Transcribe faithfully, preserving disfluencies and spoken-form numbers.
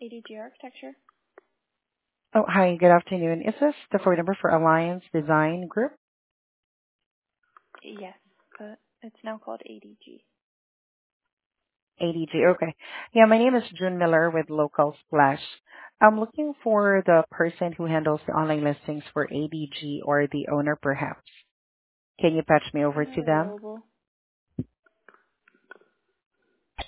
A D G Architecture? Oh, hi, good afternoon. Is this the phone number for Alliance Design Group? Yes, but it's now called A D G. A D G, okay. Yeah, my name is June Miller with Local Splash. I'm looking for the person who handles the online listings for A D G or the owner, perhaps. Can you patch me They're over not to them? available.